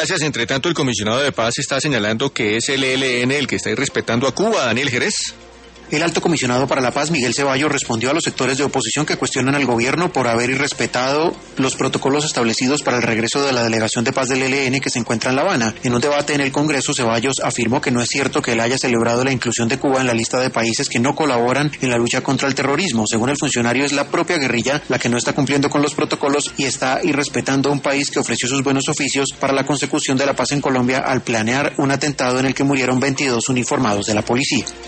Gracias. Entre tanto, el comisionado de paz está señalando que es el ELN el que está irrespetando a Cuba. Daniel Jerez. El alto comisionado para la paz, Miguel Ceballos, respondió a los sectores de oposición que cuestionan al gobierno por haber irrespetado los protocolos establecidos para el regreso de la delegación de paz del ELN que se encuentra en La Habana. En un debate en el Congreso, Ceballos afirmó que no es cierto que él haya celebrado la inclusión de Cuba en la lista de países que no colaboran en la lucha contra el terrorismo. Según el funcionario, es la propia guerrilla la que no está cumpliendo con los protocolos y está irrespetando a un país que ofreció sus buenos oficios para la consecución de la paz en Colombia al planear un atentado en el que murieron 22 uniformados de la policía.